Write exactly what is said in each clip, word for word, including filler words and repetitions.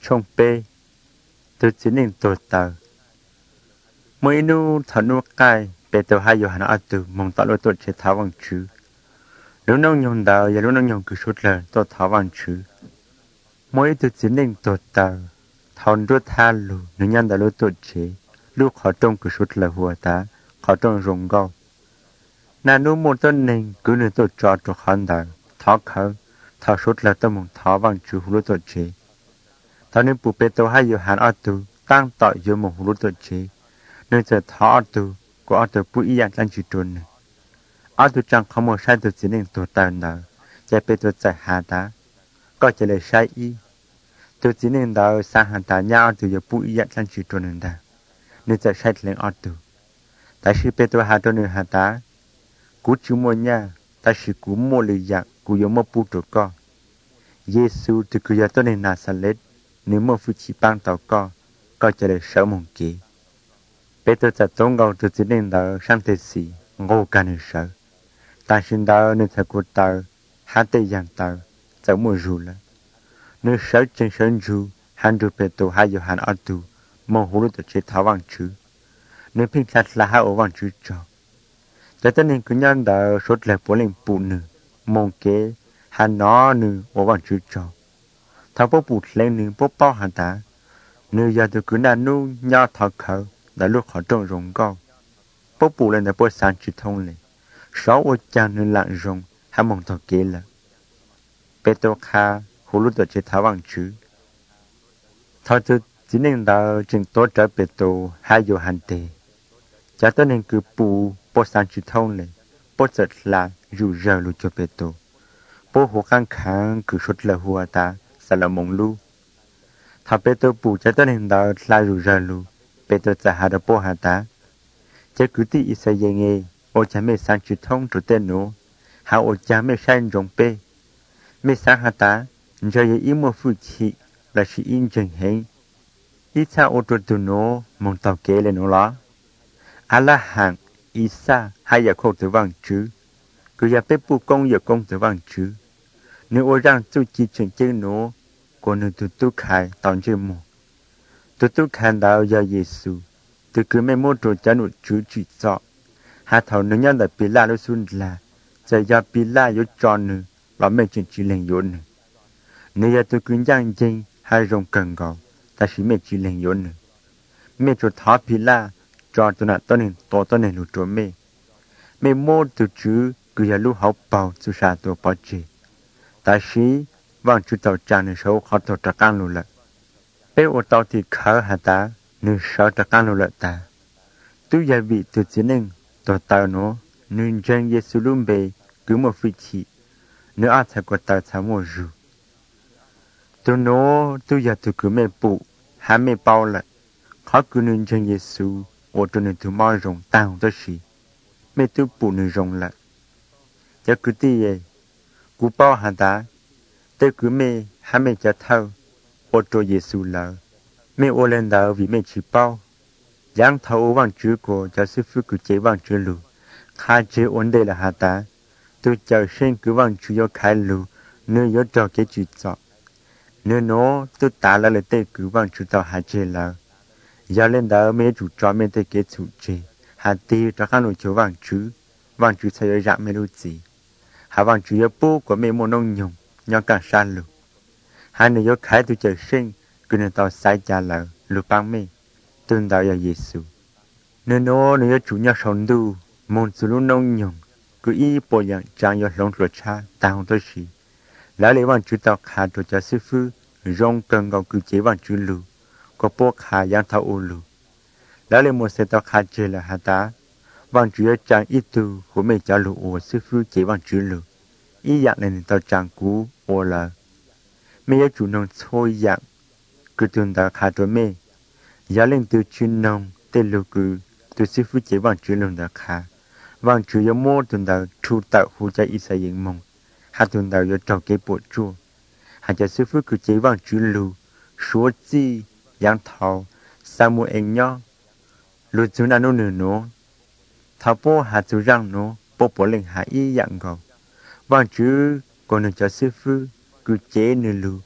trong bê tôi chỉ nên tôi tờ mỗi nu thọ nu cài bê tôi hay yo hana atu mong tạo lối tôi chế tháo bằng chữ lúc nông nhung đào và lúc nông nhung cứ suốt lời tôi tháo bằng chữ mỗi tôi chỉ nên tôi tờ thọn đốt tha lù nếu nhân đào lối tôi chế lúc họ trông cứ suốt lời hùa ta họ trông rồng gao nà nu một tên nên cứ nên tôi cho cho khán đào tháo khâu tháo suốt lời tôi mong tháo bằng chữ lối tôi chế tháo nên bù bê tôi hay yo hana atu tăng tạo yo mong lối tôi chế nênจะท้อตัวก็เอาตัวผู้อีอย่างตั้งจุดนเอาตัวจังขโมยใช้ตัวจีนตัวตาเนาจะเป็นตัวใจหาตาก็จะเลยใช้อีตัวจีนเราสร้างหาตาเนี่ยเอาตัวอยู่ผู้อีอย่างตั้งจุดนนั่นได้nênจะใช้เลี้ยงเอาตัวแต่สิเป็นตัวหาตัวหนึ่งหาตากูชิโมเนี่ยแต่สิกูโมเลยอยากกูยังไม่พูดตัวก็เยซูตัวกูยังตัวในนาซาเลตนึกว่าฟุชิปังตัวก็ก็จะเลยเสมงเกbé tôiจะต้องเอาตัวจีนเราช่างเตสีงอกันเสือแต่ฉันเราเนี่ยถ้ากูตาหาแต่ยังตาจะมั่วรู้ละเนี่ยเสือจึงเสือรู้หันดูเปตัวหายอยู่หันอัดดูมองหูรู้ตัวเจ้าท้าวังชื่อเนี่ยเพียงแค่ละหาวังชื่อจอแต่ตอนนี้คุณยันเราสุดเลยปวดเล่นปูนึมองเก๋หันน้อนึวังชื่อจอถ้าพวกปูเล่นนึพวกเป้าหันตาเนี่ยอยากจะคุณนันนู้ย่อท้าเขาđã lúc họ trông rồng cao bố bù lên đã bố sáng chữ thông lên sáu ô chàng nên lạng rồng hai mong thọ kế là bê tô kha hồ lúc đó chế tháo bằng chữ thọ chứ chỉ nên đã chừng tốt trở bê tô hai dụ hành tề chả tôi nên cứ bù bố sáng chữ thông lên bố giật là rủ rờ lù cho bê tô bố hồ kháng kháng cứ suốt là hùa ta sẽ là mong lưu thọ bê tô bù chả tôi nên đã là rủ rờ lù bê tôiจะหาดปหาตาจะกุฏิอิสยเงโอจะไม่สร้างจุดท่องจุดเตนูหาโอจะไม่ใช่จงเป้ไม่สร้างหาตาจะยังอิมัวฟุชิและชีอินจึงเห็นอิชาโอตัวตุโนมองตอกเกเลนูละอาลาหังอิซาให้อยากโคตัววังจื้อกูอยากไปปูกงอยากกงตัววังจื้อเนื้อโอร่างจุจิจึงเจ้าโนกูนึกตัวตู้ขายตอนเจ้าโมตัวตู้ขันดาวยาเยซูตัวคือไม่มุ่งตัวจันอุจูจิตจ่อหาเท่านึงยันแต่ปีลาลุสุนลาจะยาปีลายุจอนึเราไม่จริงจีเลงยุนเนื้อตัวคือยังจริงให้รงกันก่อแต่สิไม่จีเลงยุนไม่จุดท้าปีลาจอตัวนั้นตัวหนึ่งตัวตัวหนึ่งรู้ตัวไม่ไม่มุ่งตัวจูคือยาลูเขาเป่าสุชาตัวปอจีแต่สิวางจุดต่อจานในโชว์เขาตัวตะการรู้ละเป้อตอที่เขาหาตาหนึ่งสาวตะการลุละตาตุยาบีตุจีนึงตัวตาโนหนึ่งจังเยซูลุมเบกุมฟิชีเนื้ออาจจะกตาชามจูตัวโนตุยาตุกุเมปูหาเมเปาละเขากุหนึ่งจังเยซูโอตัวหนึ่งตุมารงตาของตัวชีเมตุปูหนึ่งรงละจะกุตีเยกูเป้าหาตาเตกุเมหาเมจะเท่าโอตัวเยซูลาไม่โอเลนดาวิไม่ชีเป้ายังเท่าวังจือก็จะซื้อฟื้นกุเจวังจือลูข้าเจออนเดลหาตาตัวเจ้าเช่นกุวังจือยขายลูเนื้อยจอกเกจิจ่อเนื้อโนตัวตาละเลยเตกุวังจือต่อหาเจลายาเลนดาไม่จุจอไม่เตเกจุเจหาตีตะขันอุจวังจือวังจือใช้ยาไม่รู้จีหาวังจือยปูก็ไม่โมนงยงยองกันชาลูหาเนื้อขายตัวเจ้าเช่นกุนต่อสายจาลาลูปังเมตุนดาวยาเยซูเนื้อโนเนื้อจุญาชนดูมนสุลุนงยงกุอีปอยังจางยอลงตัวชาตาของตัวชีแล้วเลยวันจุดต่อขาตัวจะซื้อฟื้นรงเกิงกับกุเจวันจุลูก็พวกขายังเท่าอูลูแล้วเลยหมดเสต่อขาเจลหาตาวันจุยจางอีตูหัวไม่จะลูโอซื้อฟื้นเจวันจุลูอีอย่างในต่อจางกูโอละไม่ยจุนงโชยอย่างกุตุนดาขาตัวเมยาเล่นตัวจุนงเตลูกูตัวสิฟุเจวังจุลงดาขาวังจุยโมตุนดาทูตาหูใจอิสยิงมงหาตุนดายจอกเก็บปวดจัวหาจะสิฟุกุเจวังจุลูชัวจียังเท้าซามูเองย่อลูจุนานุนือโนท้าโปหาจุรังโนโปปเล่งหาอีอย่างกอวังจุก็นึกจะสิฟุกุเจนือลูข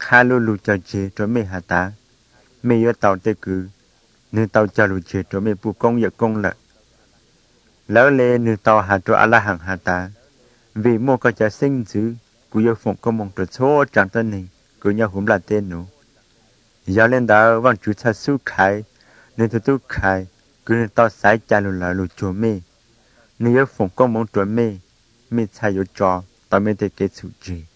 khá lù lù cho chế cho mẹ hà tá mẹ yếu tàu tê cứ nữ tàu cho lù chế cho mẹ bù công yếu công lợi lỡ lê nữ tàu hà cho ala hàng hà tá vì mua có trả sinh dữ cú yếu phụng có mong trò số chẳng tên này cú nhau hùm là tên nụ giờ lên đó vang chú cha su khai nên tôi tu khai cứ nên tao sai cha lù là lù chùa mê nếu yếu phụng có mong trò mê mê cha yếu trò tao mê tê kế chủ gì